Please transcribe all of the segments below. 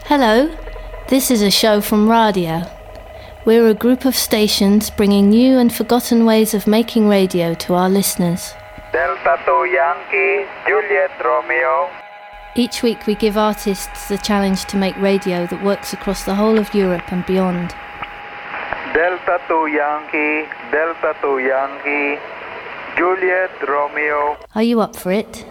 Hello, this is a show from Radio. We're a group of stations bringing new and forgotten ways of making radio to our listeners. Delta 2 Yankee, Juliet Romeo. Each week we give artists the challenge to make radio that works across the whole of Europe and beyond. Delta 2 Yankee, Delta 2 Yankee, Juliet Romeo. Are you up for it?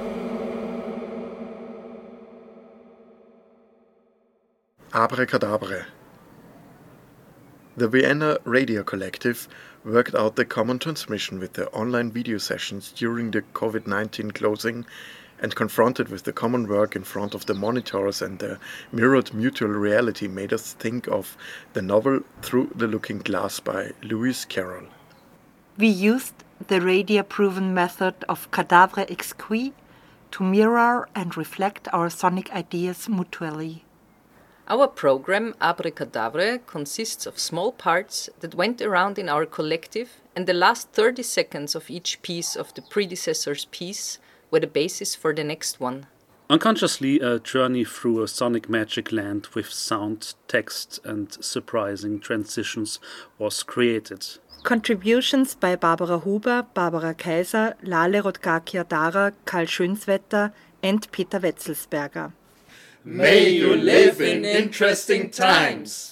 Abracadabra. The Vienna Radio Collective worked out the common transmission with the online video sessions during the COVID-19 closing, and confronted with the common work in front of the monitors and the mirrored mutual reality made us think of the novel Through the Looking Glass by Lewis Carroll. We used the radio-proven method of cadavre exquis to mirror and reflect our sonic ideas mutually. Our program, Abracadabra, consists of small parts that went around in our collective, and the last 30 seconds of each piece of the predecessor's piece were the basis for the next one. Unconsciously, a journey through a sonic magic land with sound, text, and surprising transitions was created. Contributions by Barbara Huber, Barbara Kaiser, Lale Rodgakia-Dara, Karl Schönswetter, and Peter Wetzelsberger. May you live in interesting times.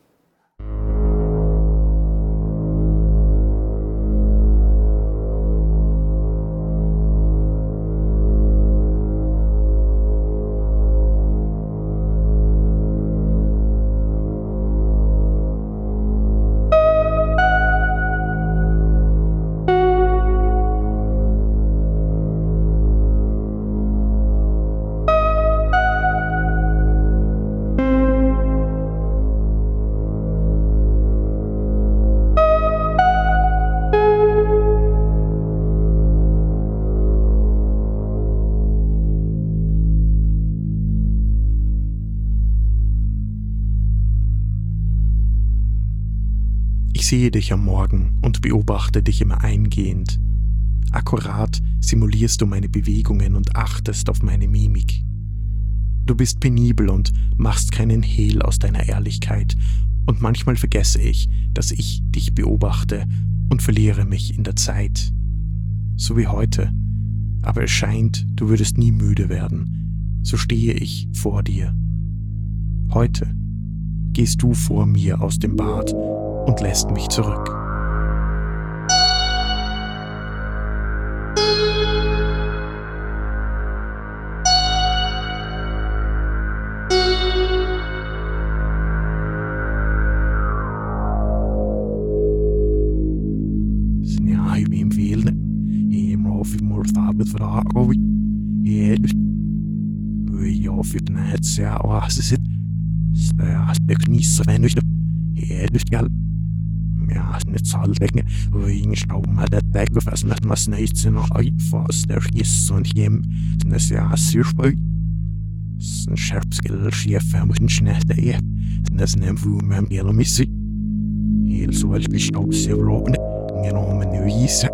Ich sehe dich am Morgen und beobachte dich immer eingehend. Akkurat simulierst du meine Bewegungen und achtest auf meine Mimik. Du bist penibel und machst keinen Hehl aus deiner Ehrlichkeit, und manchmal vergesse ich, dass ich dich beobachte und verliere mich in der Zeit. So wie heute, aber es scheint, du würdest nie müde werden. So stehe ich vor dir. Heute gehst du vor mir aus dem Bad und lässt mich zurück. Ja, ich bin viel. Ich habe viel mehr Arbeit für Arbeit. Ich habe für den Netz ja auch es ist nicht so wenig. Ja, nicht zahlrecken, wo ich glaube, mal der Tag, was mit was nichts in der Einfass, der ist und jem, das ja sehr spät. Das ist ein Scherbskill, Schiefer, muss ein Schnell der das nimmt wo man mir missi. Hier so als ich glaube, sehr roben, genau, man weiß.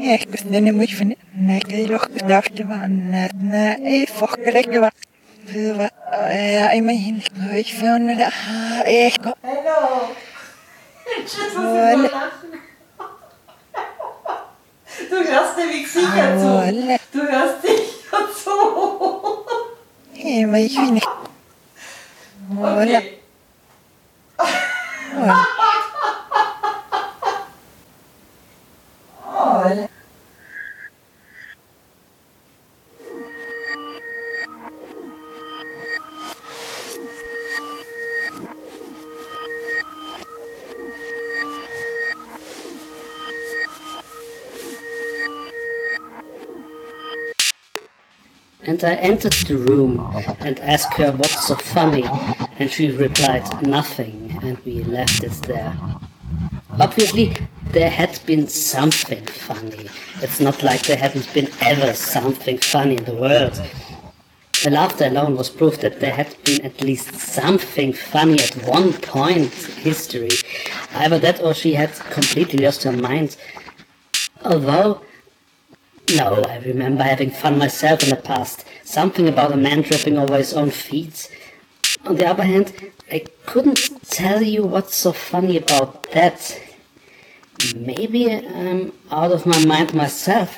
Then we fin look after one a fucker I mean ich found Hello. Du hörst nämlich sicher zu. Du hörst sicher zu. Ja, ich will nicht. Okay. And I entered the room and asked her what's so funny, and she replied nothing, and we left it there. Obviously, there had been something funny. It's not like there hadn't been ever something funny in the world. The laughter alone was proof that there had been at least something funny at one point in history. Either that or she had completely lost her mind. Although, no, I remember having fun myself in the past. Something about a man tripping over his own feet. On the other hand, I couldn't tell you what's so funny about that. Maybe I'm out of my mind myself.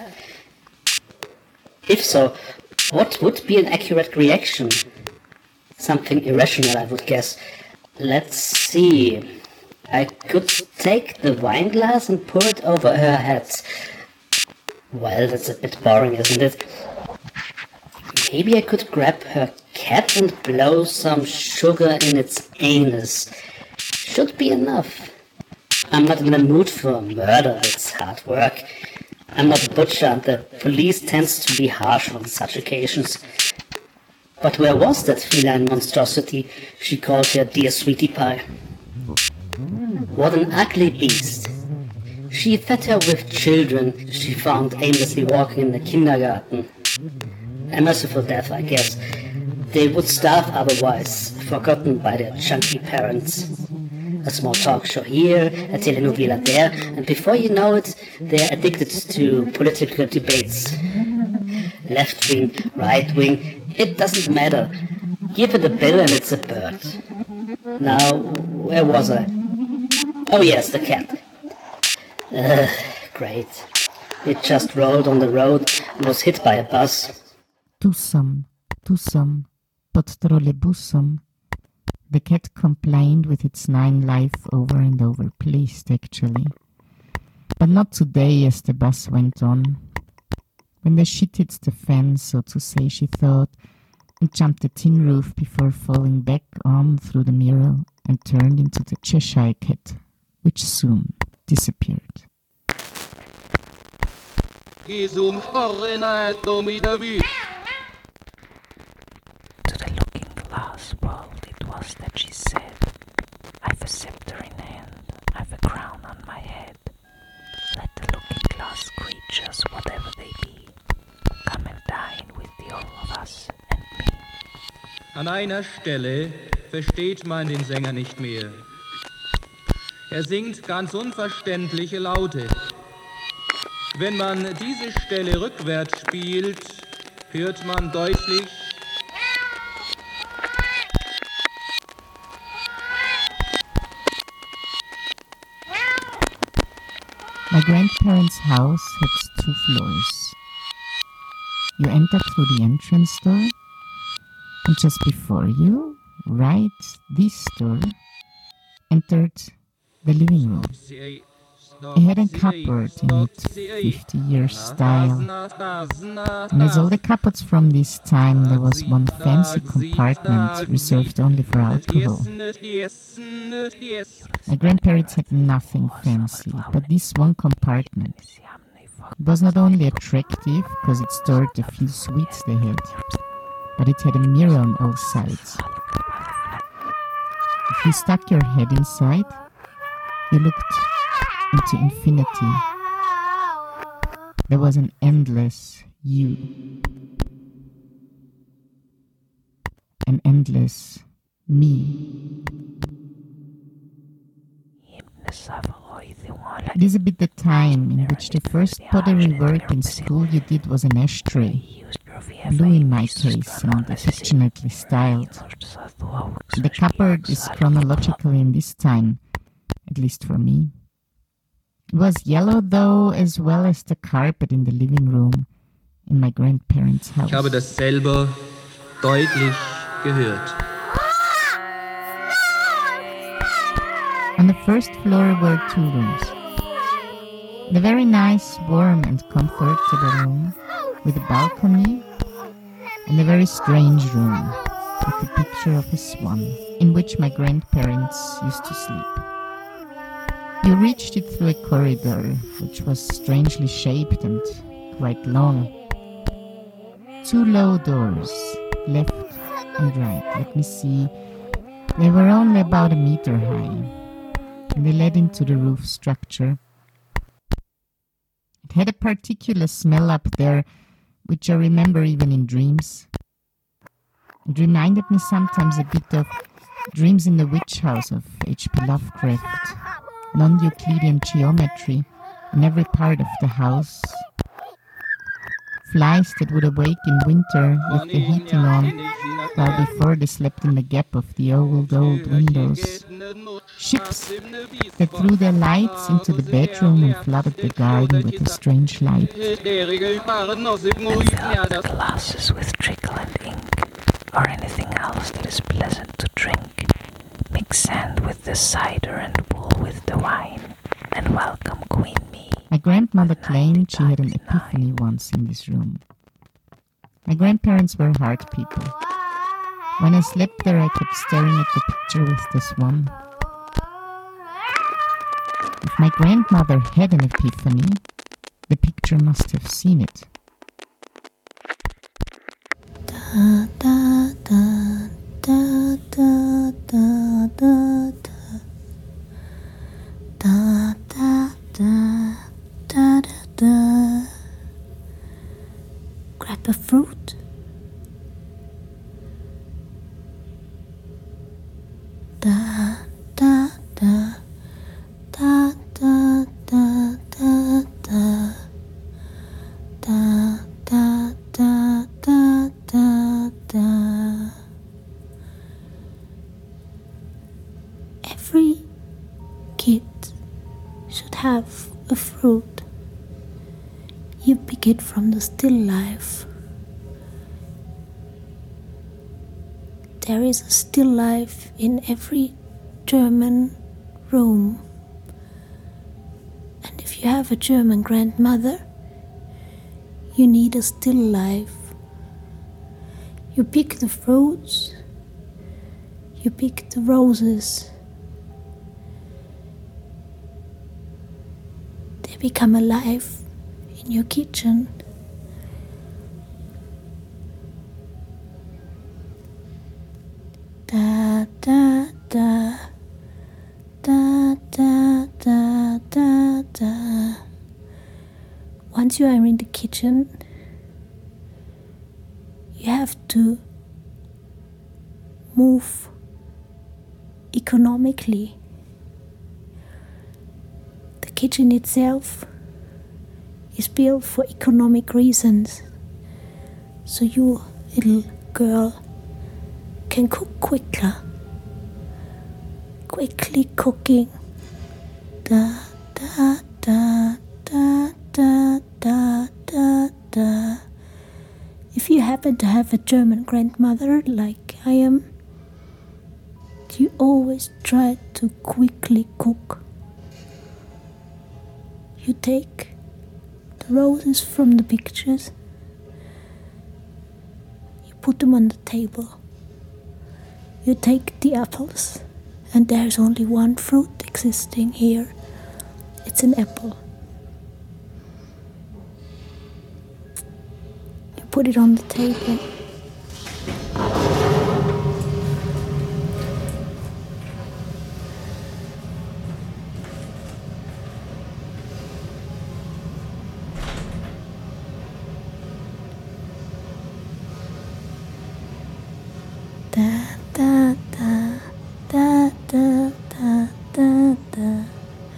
If so, what would be an accurate reaction? Something irrational, I would guess. Let's see. I could take the wine glass and pour it over her head. Well, that's a bit boring, isn't it? Maybe I could grab her cat and blow some sugar in its anus. Should be enough. I'm not in the mood for murder, it's hard work. I'm not a butcher and the police tends to be harsh on such occasions. But where was that feline monstrosity she called her dear sweetie pie? What an ugly beast. She fed her with children she found aimlessly walking in the kindergarten. A merciful death, I guess. They would starve otherwise, forgotten by their chunky parents. A small talk show here, a telenovela there, and before you know it, they're addicted to political debates. Left wing, right wing, it doesn't matter. Give it a bill and it's a bird. Now, where was I? Oh yes, the cat. Great. It just rolled on the road and was hit by a bus. Tusam, pod trolebusem. The cat complained with its 9 life over and over, pleased actually. But not today as the bus went on. When the shit hits the fan, so to say, she thought, and jumped the tin roof before falling back on through the mirror and turned into the Cheshire cat, which soon disappeared. To the looking glass world it was that she said, I've a scepter in hand, I've a crown on my head. Let the looking glass creatures, whatever they be, come and dine with the all of us and me. An einer Stelle versteht man den Sänger nicht mehr. Er singt ganz unverständliche Laute. Wenn man diese Stelle rückwärts spielt, hört man deutlich: My grandparents' house had 2 floors. You enter through the entrance door, and just before you, right this door, entered the living room. It had a cupboard in its 50-year style. And as all the cupboards from this time, there was one fancy compartment reserved only for alcohol. My grandparents had nothing fancy, but this one compartment. It was not only attractive because it stored the few sweets they had, but it had a mirror on all sides. If you stuck your head inside, you looked into infinity. There was an endless you. An endless me. It is a bit the time in which the first pottery work in school you did was an ashtray, blue in my case and affectionately styled. The cupboard is chronological in this time, at least for me. It was yellow though, as well as the carpet in the living room in my grandparents' house. Ich habe das selber deutlich gehört. On the first floor were 2 rooms. The very nice, warm and comfortable room with a balcony, and a very strange room with the picture of a swan in which my grandparents used to sleep. You reached it through a corridor which was strangely shaped and quite long. 2 low doors, left and right. Let me see. They were only about 1 meter high, and they led into the roof structure. It had a particular smell up there, which I remember even in dreams. It reminded me sometimes a bit of Dreams in the Witch House of H.P. Lovecraft, non-Euclidean geometry in every part of the house. Flies that would awake in winter with the heating on, while before they slept in the gap of the old windows. Ships that threw their lights into the bedroom and flooded the garden with a strange light. Glasses with treacle and ink, or anything else that is pleasant to drink. Mix sand with the cider and wool with the wine, and welcome Queen Me. My grandmother claimed she had an epiphany once in this room. My grandparents were hard people. When I slept there, I kept staring at the picture with the swan. If my grandmother had an epiphany, the picture must have seen it. Da da da da da da da da da da da da da. Grab a fruit. Da da da da da da da da da da da da da da. Every kid should have a fruit. You pick it from the still life. There is a still life in every German room. And if you have a German grandmother, you need a still life. You pick the fruits, you pick the roses. They become alive in your kitchen. Da da da da da da da da. Once you are in the kitchen, you have to move economically. The kitchen itself is built for economic reasons, so you, little girl, can cook quickly cooking. Da da da da da da da da. If you happen to have a German grandmother like I am, you always try to quickly cook. You take the roses from the pictures, you put them on the table. You take the apples, and there's only one fruit existing here. It's an apple. You put it on the table. Da da da da da da da da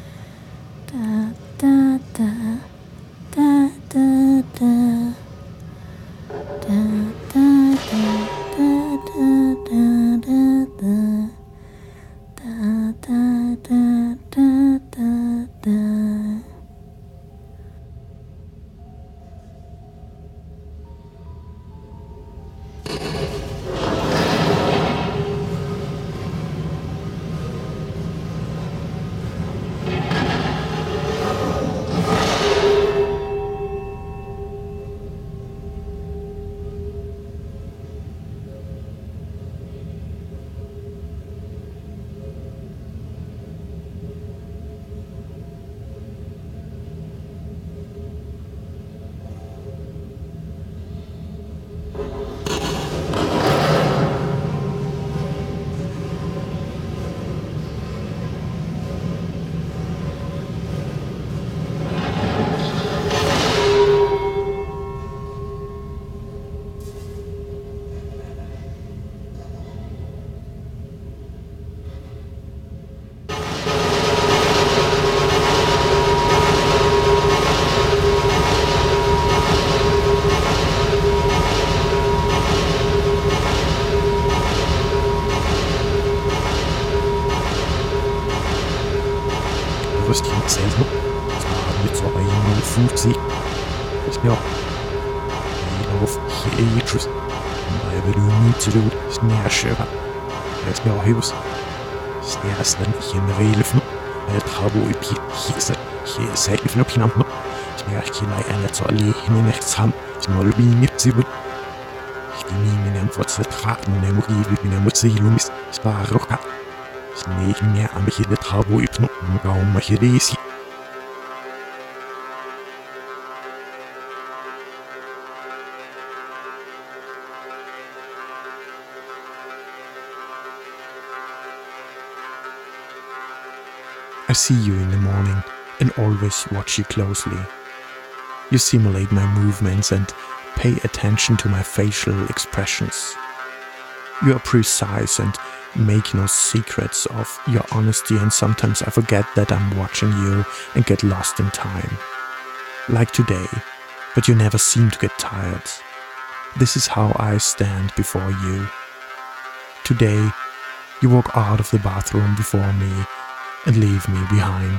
Selber. Das war mit so 51. Das mir auf Hitchus. Weil wir nicht so gut snärscher. Das mir auch hus. Snärslan in relfen. Trabo i pisse. Hier säkert för uppinnan. Smärkina eller så alene nästa ham. Small bi mitt så. Min en fortsatt med motiv med motilumis. Sparroka. Snäg mer am ich det trabo i knoppen gaum machiresi. I see you in the morning and always watch you closely. You simulate my movements and pay attention to my facial expressions. You are precise and make no secrets of your honesty, and sometimes I forget that I'm watching you and get lost in time. Like today, but you never seem to get tired. This is how I stand before you. Today, you walk out of the bathroom before me and leave me behind.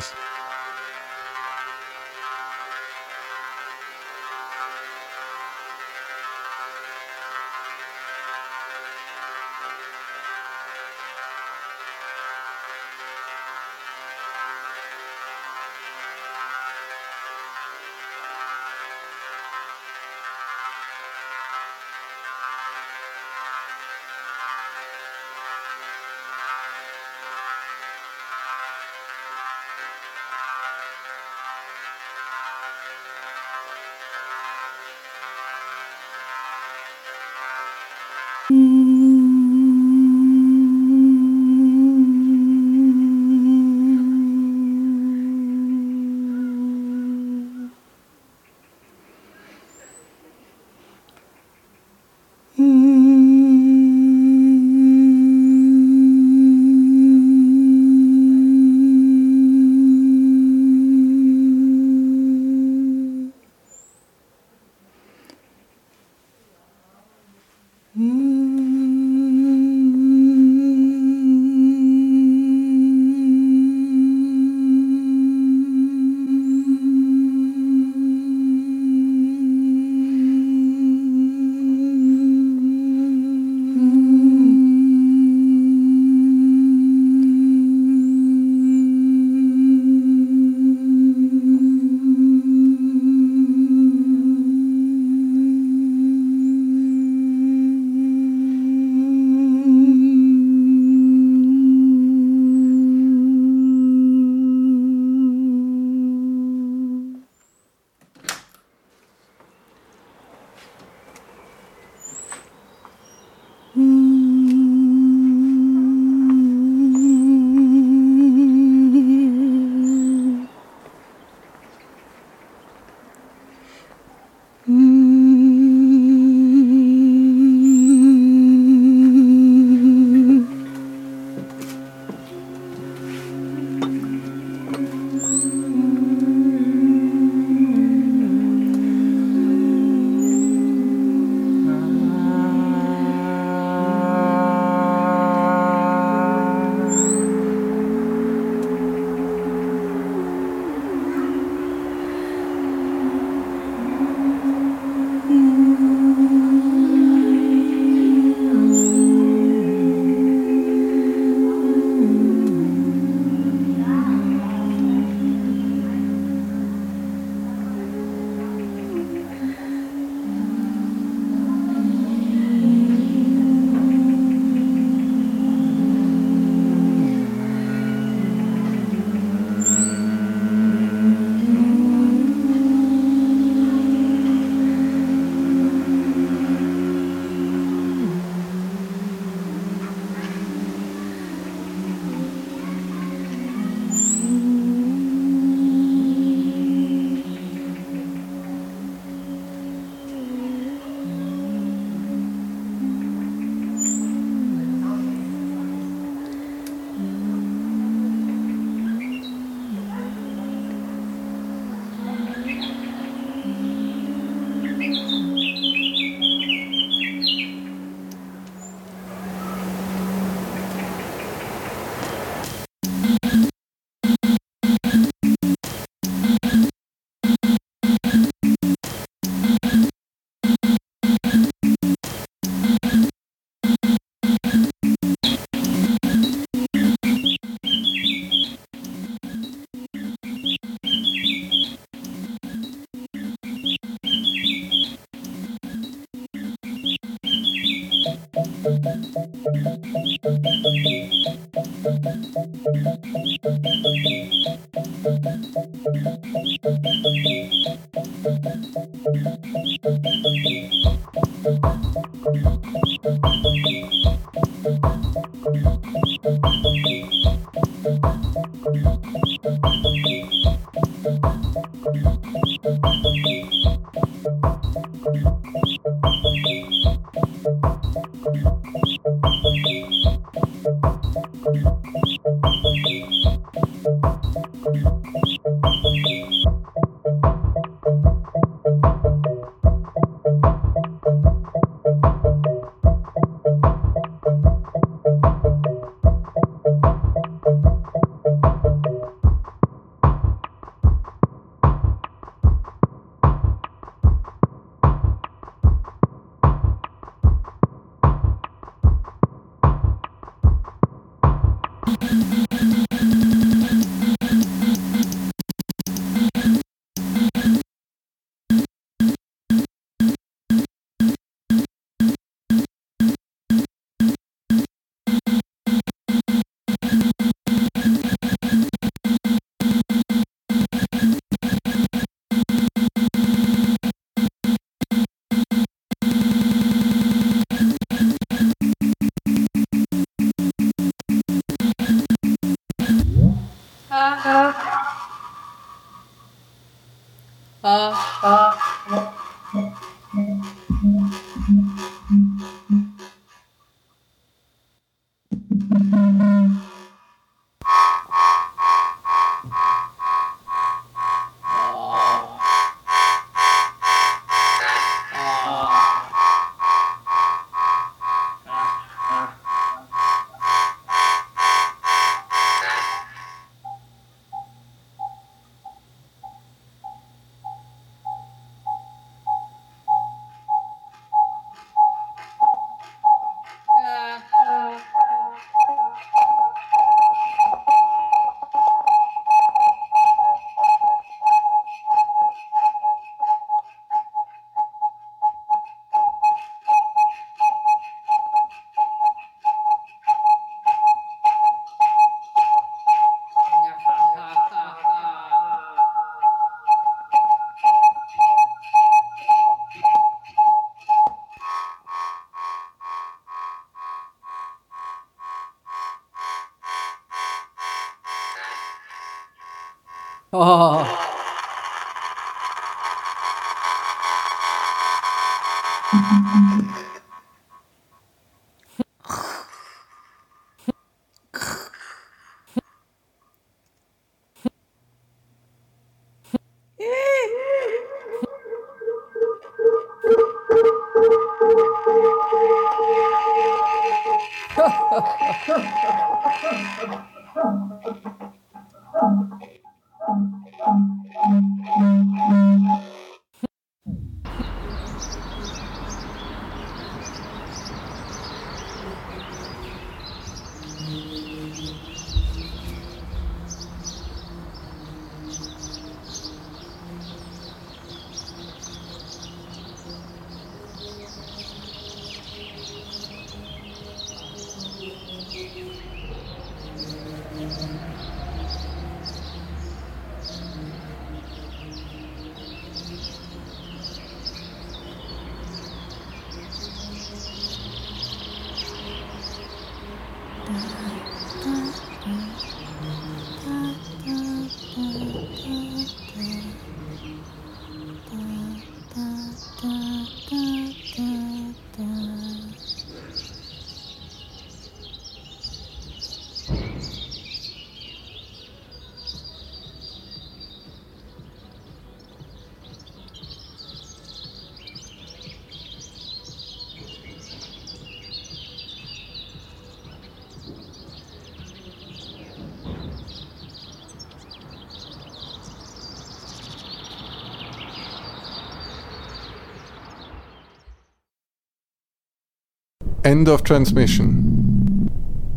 End of transmission.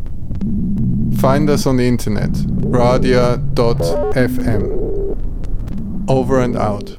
Find us on the internet, radia.fm. Over and out.